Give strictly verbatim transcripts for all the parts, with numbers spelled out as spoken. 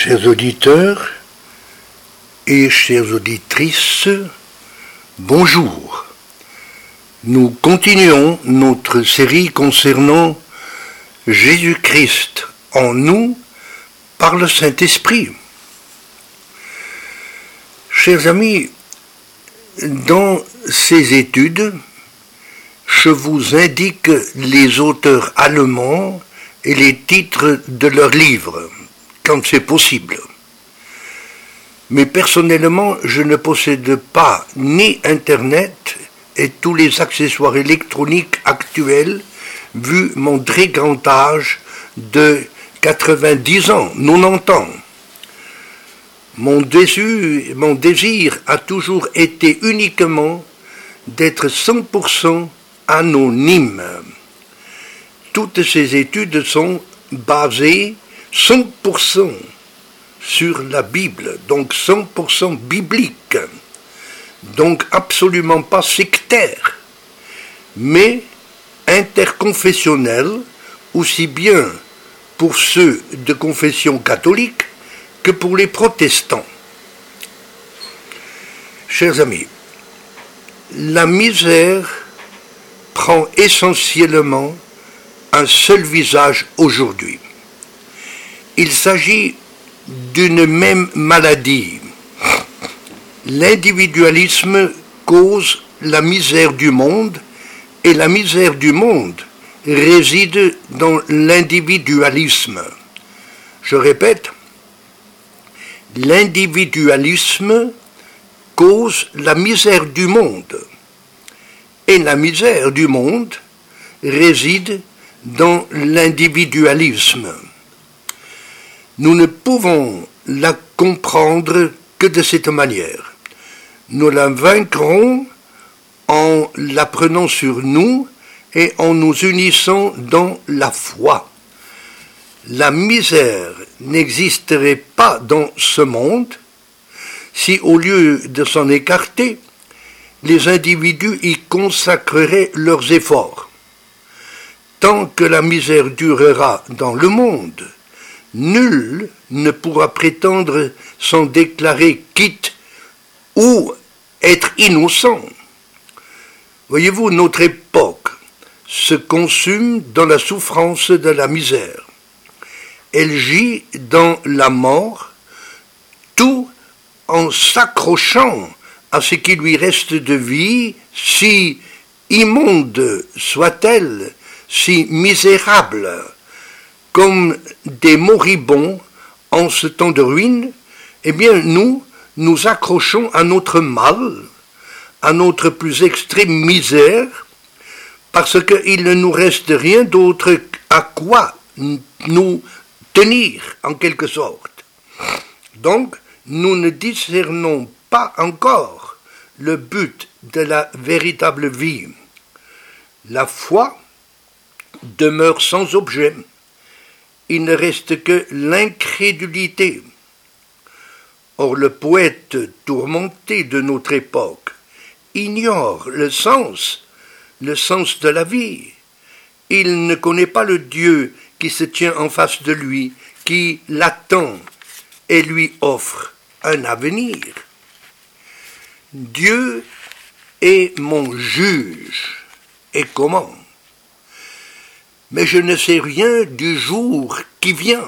Chers auditeurs et chères auditrices, bonjour. Nous continuons notre série concernant Jésus-Christ en nous par le Saint-Esprit. Chers amis, dans ces études, je vous indique les auteurs allemands et les titres de leurs livres, quand c'est possible. Mais personnellement, je ne possède pas ni Internet et tous les accessoires électroniques actuels, vu mon très grand âge de quatre-vingt-dix ans, quatre-vingt-dix ans. Mon désir, mon désir a toujours été uniquement d'être cent pour cent anonyme. Toutes ces études sont basées cent pour cent sur la Bible, donc cent pour cent biblique, donc absolument pas sectaire, mais interconfessionnel, aussi bien pour ceux de confession catholique que pour les protestants. Chers amis, la misère prend essentiellement un seul visage aujourd'hui. Il s'agit d'une même maladie. L'individualisme cause la misère du monde et la misère du monde réside dans l'individualisme. Je répète, l'individualisme cause la misère du monde et la misère du monde réside dans l'individualisme. Nous ne pouvons la comprendre que de cette manière. Nous la vaincrons en la prenant sur nous et en nous unissant dans la foi. La misère n'existerait pas dans ce monde si, au lieu de s'en écarter, les individus y consacreraient leurs efforts. Tant que la misère durera dans le monde, nul ne pourra prétendre s'en déclarer quitte ou être innocent. Voyez-vous, notre époque se consume dans la souffrance de la misère. Elle gît dans la mort, tout en s'accrochant à ce qui lui reste de vie, si immonde soit-elle, si misérable, comme des moribonds en ce temps de ruine. Eh bien, nous, nous accrochons à notre mal, à notre plus extrême misère, parce qu'il ne nous reste rien d'autre à quoi nous tenir, en quelque sorte. Donc, nous ne discernons pas encore le but de la véritable vie. La foi demeure sans objet. Il ne reste que l'incrédulité. Or, le poète tourmenté de notre époque ignore le sens, le sens de la vie. Il ne connaît pas le Dieu qui se tient en face de lui, qui l'attend et lui offre un avenir. Dieu est mon juge. Et comment ? Mais je ne sais rien du jour qui vient.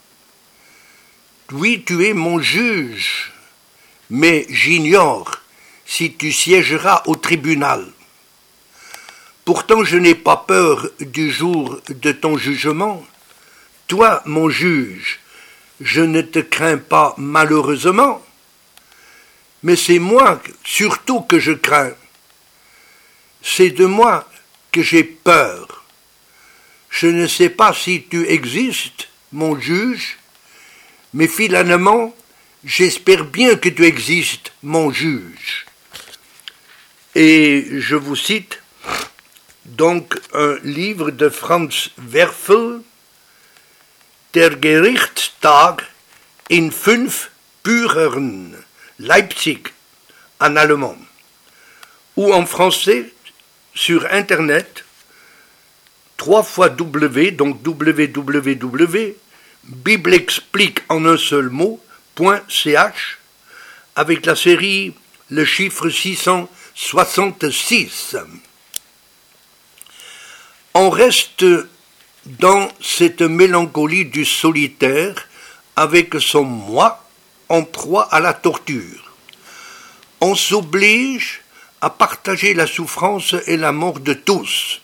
Oui, tu es mon juge, mais j'ignore si tu siégeras au tribunal. Pourtant, je n'ai pas peur du jour de ton jugement. Toi, mon juge, je ne te crains pas malheureusement, mais c'est moi surtout que je crains. C'est de moi que j'ai peur. Je ne sais pas si tu existes, mon juge, mais finalement, j'espère bien que tu existes, mon juge. Et je vous cite donc un livre de Franz Werfel, Der Gerichtstag in fünf Büchern, Leipzig, en allemand, ou en français, sur Internet, trois fois W, donc w w w Bible explique en un seul mot, .ch, avec la série le chiffre six cent soixante-six. On reste dans cette mélancolie du solitaire avec son moi en proie à la torture. On s'oblige à partager la souffrance et la mort de tous.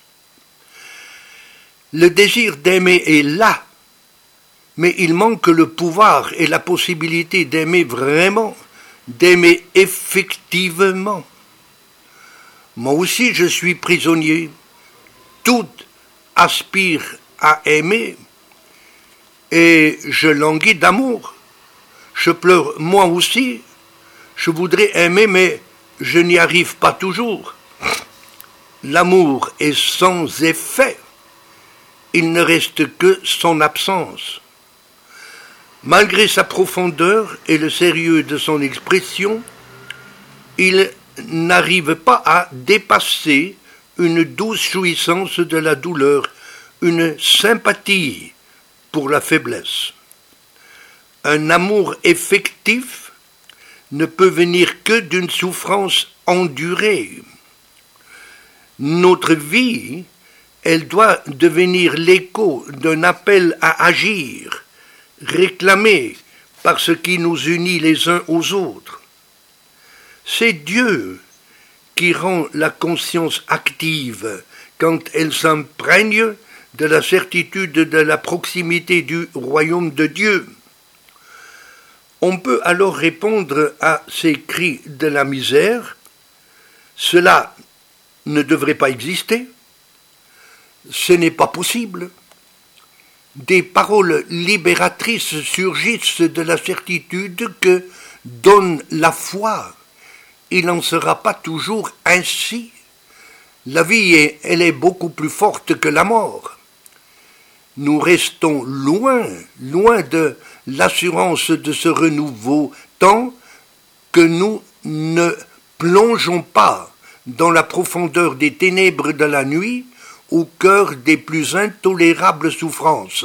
Le désir d'aimer est là, mais il manque le pouvoir et la possibilité d'aimer vraiment, d'aimer effectivement. Moi aussi je suis prisonnier. Tout aspire à aimer et je languis d'amour. Je pleure moi aussi. Je voudrais aimer, mais je n'y arrive pas toujours. L'amour est sans effet. Il ne reste que son absence. Malgré sa profondeur et le sérieux de son expression, il n'arrive pas à dépasser une douce jouissance de la douleur, une sympathie pour la faiblesse. Un amour effectif ne peut venir que d'une souffrance endurée. Notre vie, elle doit devenir l'écho d'un appel à agir, réclamé par ce qui nous unit les uns aux autres. C'est Dieu qui rend la conscience active quand elle s'imprègne de la certitude de la proximité du royaume de Dieu. On peut alors répondre à ces cris de la misère, cela ne devrait pas exister, ce n'est pas possible. Des paroles libératrices surgissent de la certitude que donne la foi. Il n'en sera pas toujours ainsi. La vie, est, elle est beaucoup plus forte que la mort. Nous restons loin, loin de l'assurance de ce renouveau, tant que nous ne plongeons pas dans la profondeur des ténèbres de la nuit, au cœur des plus intolérables souffrances.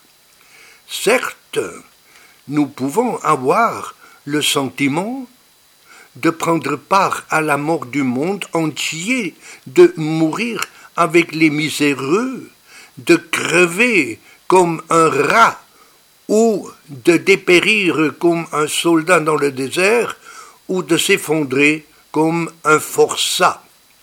Certes, nous pouvons avoir le sentiment de prendre part à la mort du monde entier, de mourir avec les miséreux, de crever comme un rat ou de dépérir comme un soldat dans le désert ou de s'effondrer comme un forçat.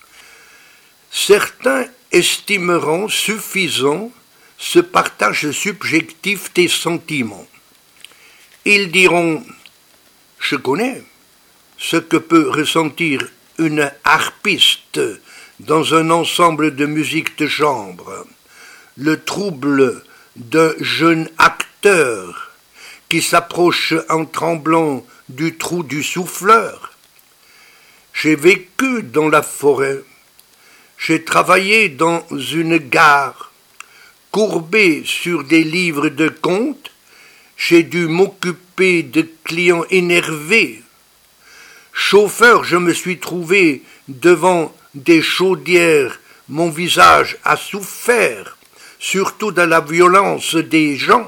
Certains estimeront suffisant ce partage subjectif des sentiments. Ils diront « Je connais ce que peut ressentir une harpiste dans un ensemble de musique de chambre, le trouble d'un jeune acteur qui s'approche en tremblant du trou du souffleur. J'ai vécu dans la forêt, j'ai travaillé dans une gare, courbé sur des livres de contes, j'ai dû m'occuper de clients énervés. Chauffeur, je me suis trouvé devant des chaudières, mon visage a souffert, surtout de la violence des gens.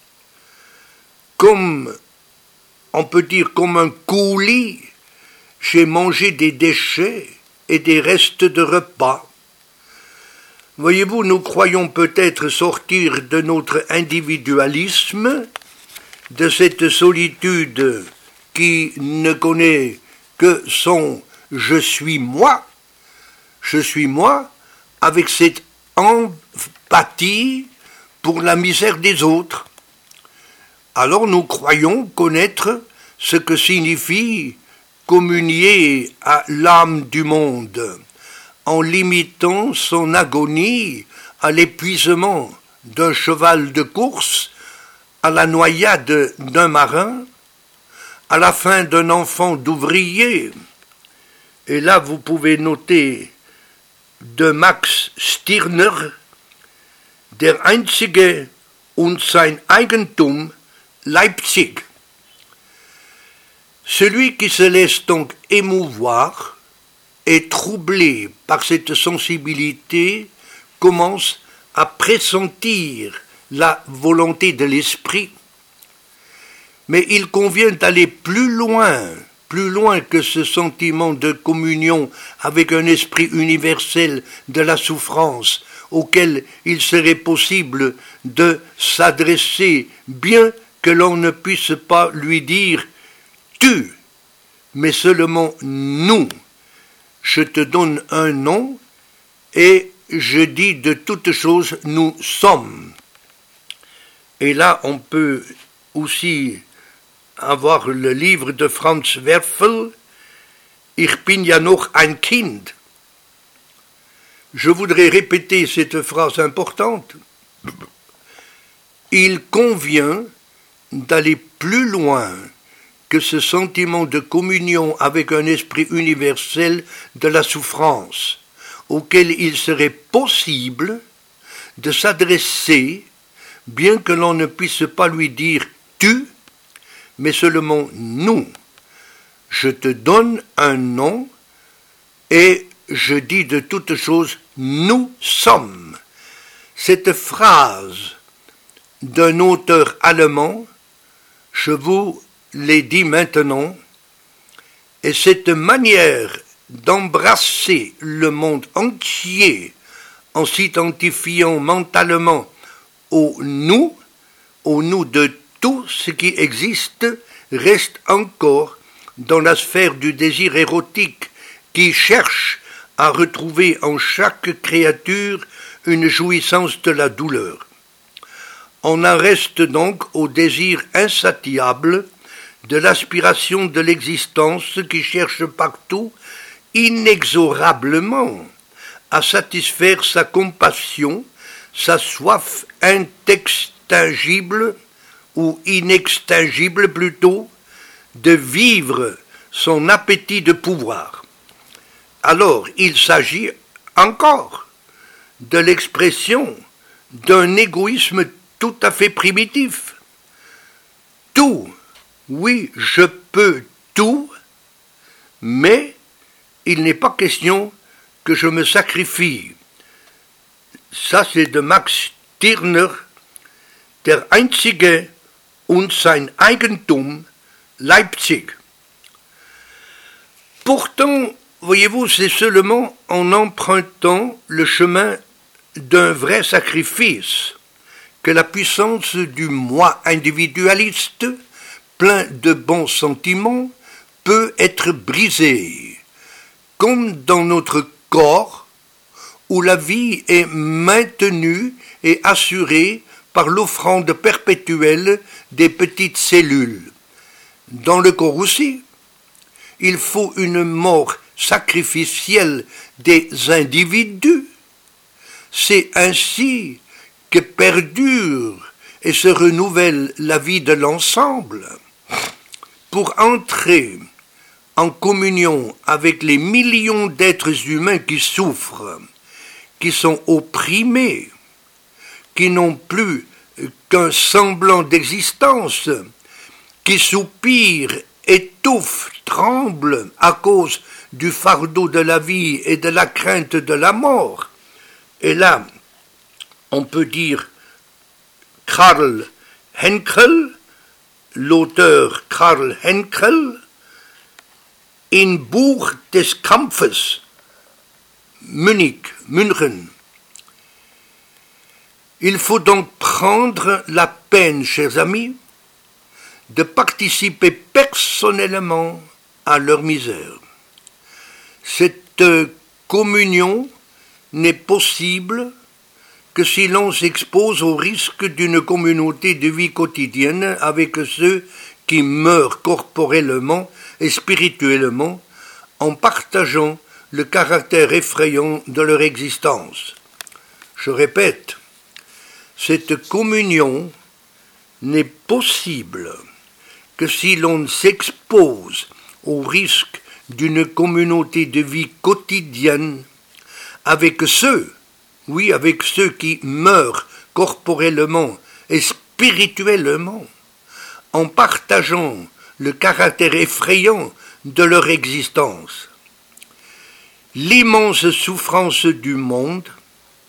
Comme, on peut dire comme un coulis, j'ai mangé des déchets et des restes de repas. Voyez-vous, nous croyons peut-être sortir de notre individualisme, de cette solitude qui ne connaît que son « je suis moi », je suis moi, avec cette empathie pour la misère des autres. Alors nous croyons connaître ce que signifie communier à l'âme du monde, en limitant son agonie à l'épuisement d'un cheval de course, à la noyade d'un marin, à la fin d'un enfant d'ouvrier. Et là, vous pouvez noter de Max Stirner, Der Einzige und sein Eigentum, Leipzig. Celui qui se laisse donc émouvoir et troublé par cette sensibilité commence à pressentir la volonté de l'esprit, mais il convient d'aller plus loin, plus loin que ce sentiment de communion avec un esprit universel de la souffrance auquel il serait possible de s'adresser, bien que l'on ne puisse pas lui dire « tu », mais seulement « nous ». Je te donne un nom et je dis de toutes choses « nous sommes ». Et là, on peut aussi avoir le livre de Franz Werfel, « Ich bin ja noch ein Kind ». Je voudrais répéter cette phrase importante. Il convient d'aller plus loin que ce sentiment de communion avec un esprit universel de la souffrance, auquel il serait possible de s'adresser, bien que l'on ne puisse pas lui dire « tu », mais seulement « nous ». Je te donne un nom et je dis de toutes choses « nous sommes ». Cette phrase d'un auteur allemand, je vous l'ai dit maintenant, et cette manière d'embrasser le monde entier en s'identifiant mentalement au nous, au nous de tout ce qui existe, reste encore dans la sphère du désir érotique qui cherche à retrouver en chaque créature une jouissance de la douleur. On en reste donc au désir insatiable de l'aspiration de l'existence qui cherche partout, inexorablement, à satisfaire sa compassion, sa soif inextinguible, ou inextinguible plutôt, de vivre son appétit de pouvoir. Alors, il s'agit encore de l'expression d'un égoïsme tout à fait primitif. Tout, oui, je peux tout, mais il n'est pas question que je me sacrifie. Ça, c'est de Max Stirner, Der Einzige und sein Eigentum, Leipzig. Pourtant, voyez-vous, c'est seulement en empruntant le chemin d'un vrai sacrifice que la puissance du moi individualiste, plein de bons sentiments, peut être brisée, comme dans notre corps, où la vie est maintenue et assurée par l'offrande perpétuelle des petites cellules. Dans le corps aussi, il faut une mort sacrificielle des individus. C'est ainsi que perdure et se renouvelle la vie de l'ensemble. Pour entrer en communion avec les millions d'êtres humains qui souffrent, qui sont opprimés, qui n'ont plus qu'un semblant d'existence, qui soupirent, étouffent, tremblent à cause du fardeau de la vie et de la crainte de la mort. Et là, on peut dire Karl Henkel, l'auteur Karl Henkel, in Buch des Kampfes, Munich, München. Il faut donc prendre la peine, chers amis, de participer personnellement à leur misère. Cette communion n'est possible que si l'on s'expose au risque d'une communauté de vie quotidienne avec ceux qui meurent corporellement et spirituellement en partageant le caractère effrayant de leur existence. Je répète, cette communion n'est possible que si l'on s'expose au risque d'une communauté de vie quotidienne avec ceux, oui, avec ceux qui meurent corporellement et spirituellement, en partageant le caractère effrayant de leur existence. L'immense souffrance du monde,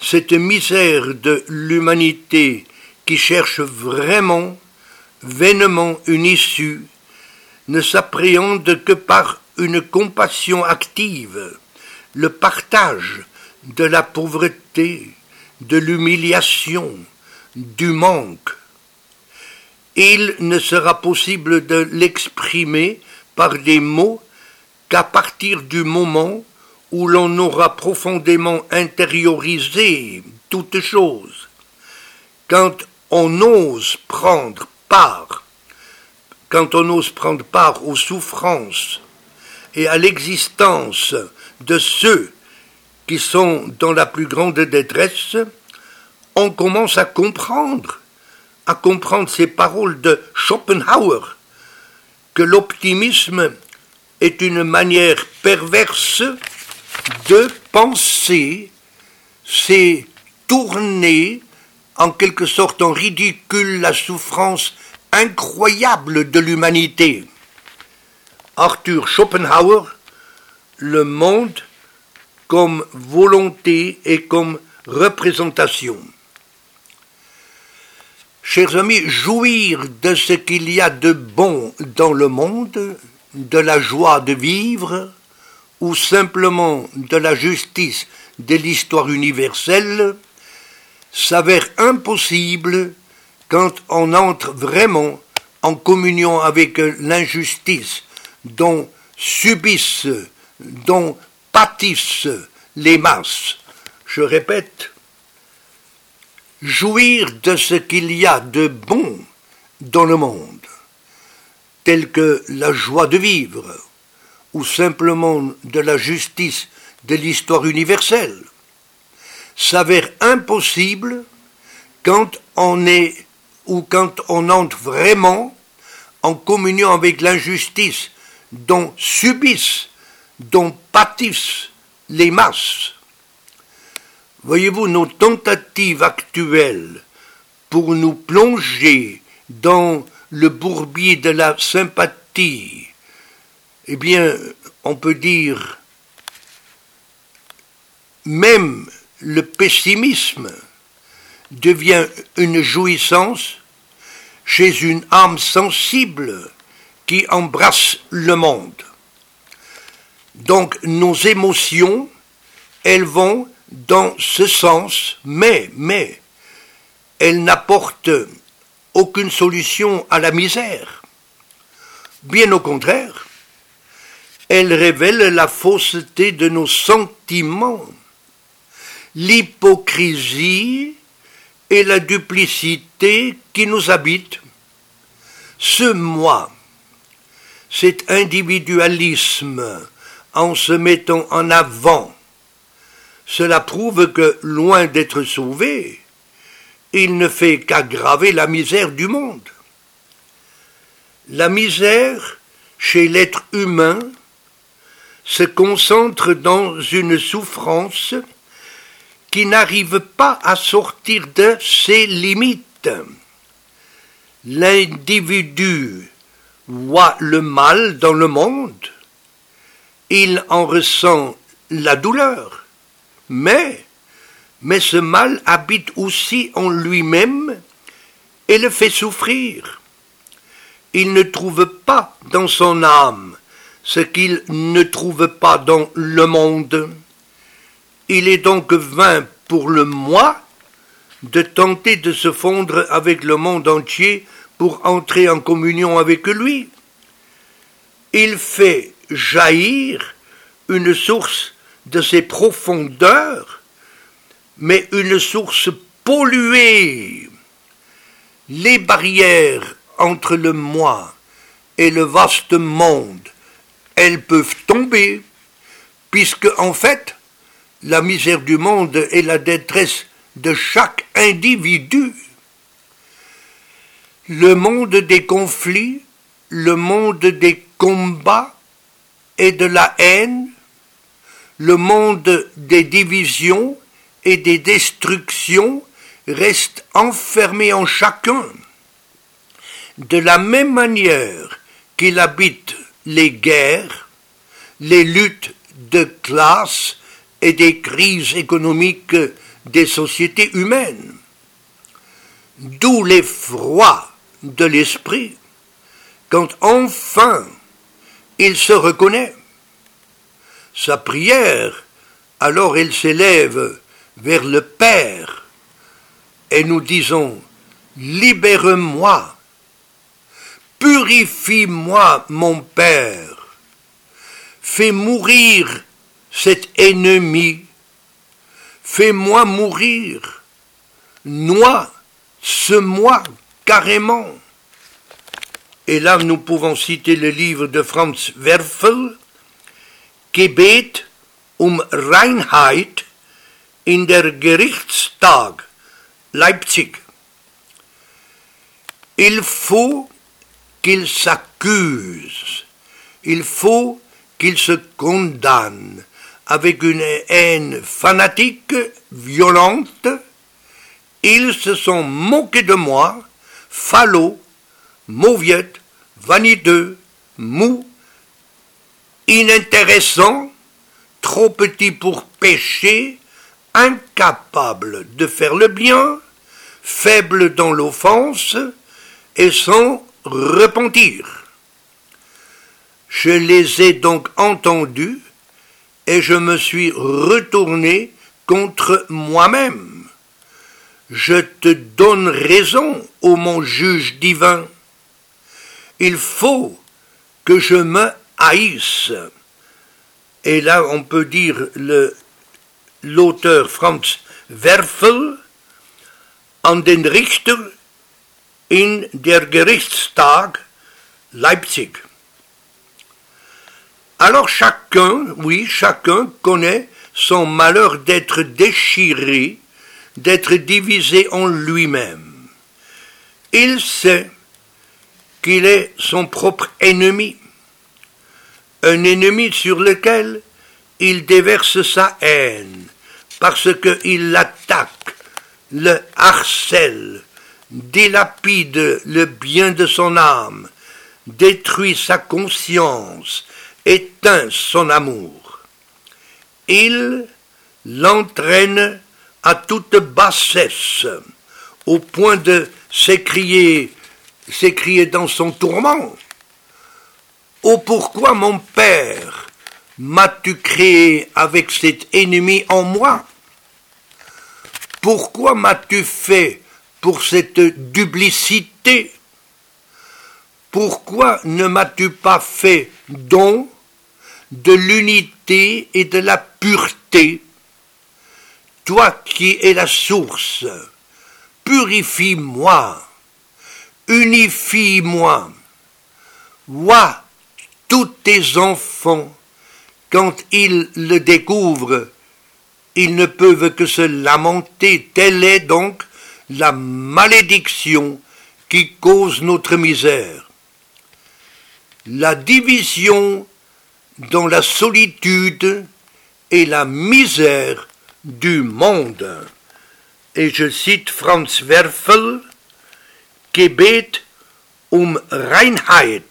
cette misère de l'humanité qui cherche vraiment, vainement une issue, ne s'appréhende que par une compassion active, le partage de la pauvreté, de l'humiliation, du manque. Il ne sera possible de l'exprimer par des mots qu'à partir du moment où l'on aura profondément intériorisé toute chose. Quand on ose prendre part, quand on ose prendre part aux souffrances et à l'existence de ceux qui sont dans la plus grande détresse, on commence à comprendre, à comprendre ces paroles de Schopenhauer, que l'optimisme est une manière perverse de penser, c'est tourner en quelque sorte en ridicule la souffrance incroyable de l'humanité. Arthur Schopenhauer, le monde comme volonté et comme représentation. Chers amis, jouir de ce qu'il y a de bon dans le monde, de la joie de vivre, ou simplement de la justice de l'histoire universelle, s'avère impossible quand on entre vraiment en communion avec l'injustice dont subissent, dont pâtissent les masses. Je répète, jouir de ce qu'il y a de bon dans le monde, tel que la joie de vivre, ou simplement de la justice de l'histoire universelle, s'avère impossible quand on est ou quand on entre vraiment en communion avec l'injustice dont subissent, dont pâtissent les masses. Voyez-vous, nos tentatives actuelles pour nous plonger dans le bourbier de la sympathie, eh bien, on peut dire, même le pessimisme devient une jouissance chez une âme sensible qui embrasse le monde. Donc nos émotions, elles vont dans ce sens, mais, mais, elles n'apportent aucune solution à la misère. Bien au contraire, elles révèlent la fausseté de nos sentiments, l'hypocrisie et la duplicité qui nous habitent. Ce moi, cet individualisme en se mettant en avant, cela prouve que, loin d'être sauvé, il ne fait qu'aggraver la misère du monde. La misère, chez l'être humain, se concentre dans une souffrance qui n'arrive pas à sortir de ses limites. L'individu voit le mal dans le monde, il en ressent la douleur, mais, mais ce mal habite aussi en lui-même et le fait souffrir. Il ne trouve pas dans son âme ce qu'il ne trouve pas dans le monde. Il est donc vain pour le moi de tenter de se fondre avec le monde entier pour entrer en communion avec lui. Il fait jaillir une source de ses profondeurs, mais une source polluée. Les barrières entre le moi et le vaste monde, elles peuvent tomber, puisque en fait, la misère du monde est la détresse de chaque individu. Le monde des conflits, le monde des combats et de la haine, le monde des divisions et des destructions reste enfermé en chacun. De la même manière qu'il habite les guerres, les luttes de classe et des crises économiques des sociétés humaines. D'où l'effroi de l'esprit quand enfin il se reconnaît. Sa prière, alors elle s'élève vers le Père et nous disons « Libère-moi, purifie-moi mon Père, fais mourir cet ennemi, fais-moi mourir, noie ce moi carrément ». Et là, nous pouvons citer le livre de Franz Werfel, Gebet um Reinheit in der Gerichtstag, Leipzig. Il faut qu'il s'accuse, il faut qu'il se condamne avec une haine fanatique, violente. Ils se sont moqués de moi, falot, mauviette, vaniteux, mou, inintéressant, trop petit pour pécher, incapable de faire le bien, faible dans l'offense et sans repentir. Je les ai donc entendus et je me suis retourné contre moi-même. Je te donne raison, ô mon juge divin. Il faut que je me haïsse. Et là, on peut dire le, l'auteur Franz Werfel an den Richter in der Gerichtstag Leipzig. Alors chacun, oui, chacun connaît son malheur d'être déchiré, d'être divisé en lui-même. Il sait qu'il est son propre ennemi, un ennemi sur lequel il déverse sa haine, parce qu'il l'attaque, le harcèle, dilapide le bien de son âme, détruit sa conscience, éteint son amour. Il l'entraîne à toute bassesse, au point de s'écrier, s'écrier dans son tourment. « Oh, pourquoi, mon Père, m'as-tu créé avec cet ennemi en moi? Pourquoi m'as-tu fait pour cette duplicité? Pourquoi ne m'as-tu pas fait don de l'unité et de la pureté? Toi qui es la source, purifie-moi, unifie-moi. Vois tous tes enfants, quand ils le découvrent, ils ne peuvent que se lamenter. Telle est donc la malédiction qui cause notre misère. La division dans la solitude et la misère du monde. Et je cite Franz Werfel, Gebet um Reinheit.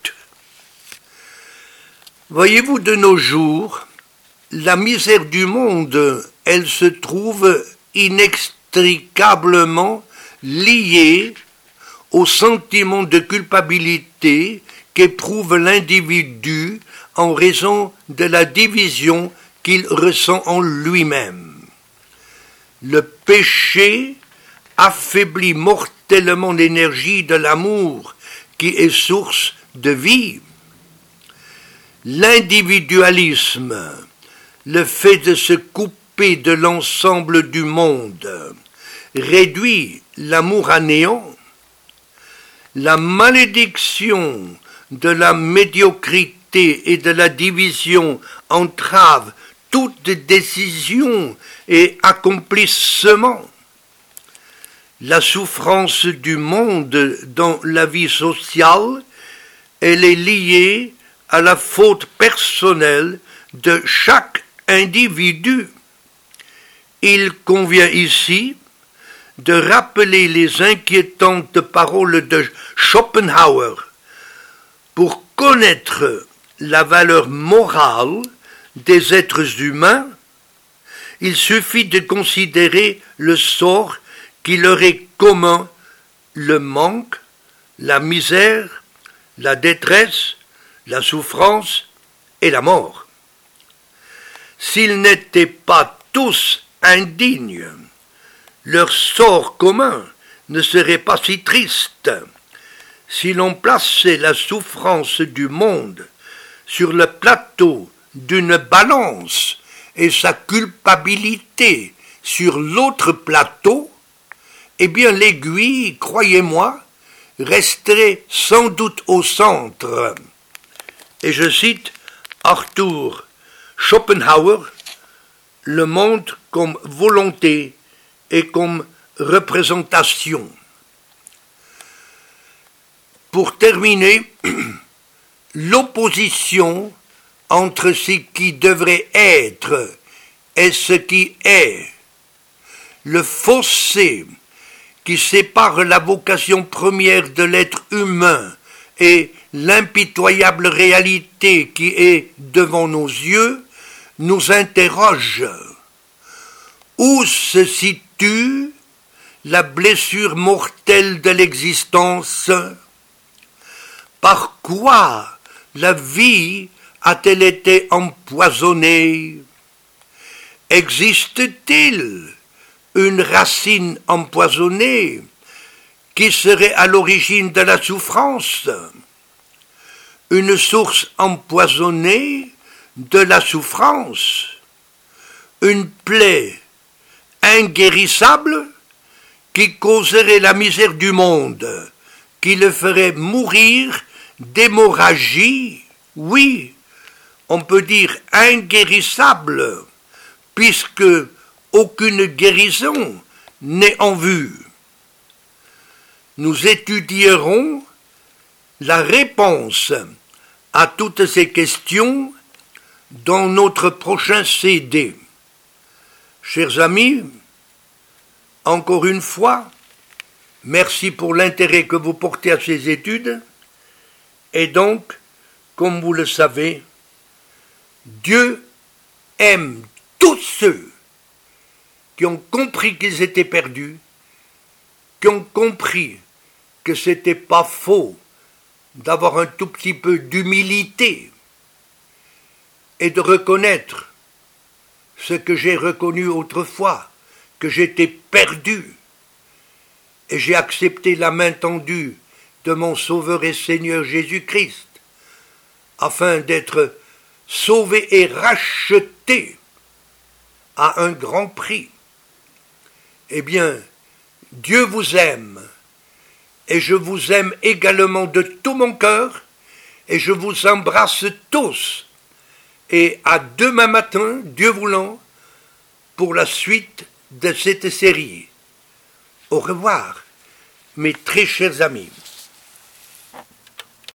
Voyez-vous, de nos jours, la misère du monde, elle se trouve inextricablement liée au sentiment de culpabilité qu'éprouve l'individu en raison de la division qu'il ressent en lui-même. Le péché affaiblit mortellement l'énergie de l'amour qui est source de vie. L'individualisme, le fait de se couper de l'ensemble du monde, réduit l'amour à néant. La malédiction de la médiocrité et de la division entrave toute décision et accomplissement. La souffrance du monde dans la vie sociale, elle est liée à la faute personnelle de chaque individu. Il convient ici de rappeler les inquiétantes paroles de Schopenhauer. Pour connaître la valeur morale des êtres humains, Il suffit de considérer le sort qui leur est commun, le manque, la misère, la détresse, la souffrance et la mort. S'ils n'étaient pas tous indignes, leur sort commun ne serait pas si triste. Si l'on plaçait la souffrance du monde sur le plateau d'une balance et sa culpabilité sur l'autre plateau, eh bien l'aiguille, croyez-moi, resterait sans doute au centre. Et je cite Arthur Schopenhauer, le monde comme volonté et comme représentation. Pour terminer, l'opposition entre ce qui devrait être et ce qui est, le fossé qui sépare la vocation première de l'être humain et l'impitoyable réalité qui est devant nos yeux, nous interroge. Où se situe la blessure mortelle de l'existence? Par quoi la vie a-t-elle été empoisonnée? Existe-t-il une racine empoisonnée qui serait à l'origine de la souffrance? Une source empoisonnée de la souffrance? Une plaie inguérissable qui causerait la misère du monde, qui le ferait mourir d'hémorragie? Oui, on peut dire inguérissable, puisque aucune guérison n'est en vue. Nous étudierons la réponse à toutes ces questions dans notre prochain C D. Chers amis, encore une fois, merci pour l'intérêt que vous portez à ces études, et donc, comme vous le savez, Dieu aime tous ceux qui ont compris qu'ils étaient perdus, qui ont compris que c'était pas faux d'avoir un tout petit peu d'humilité et de reconnaître ce que j'ai reconnu autrefois, que j'étais perdu, et j'ai accepté la main tendue de mon Sauveur et Seigneur Jésus-Christ, afin d'être sauvé et racheté à un grand prix. Eh bien, Dieu vous aime, et je vous aime également de tout mon cœur, et je vous embrasse tous. Et à demain matin, Dieu voulant, pour la suite de cette série. Au revoir, mes très chers amis.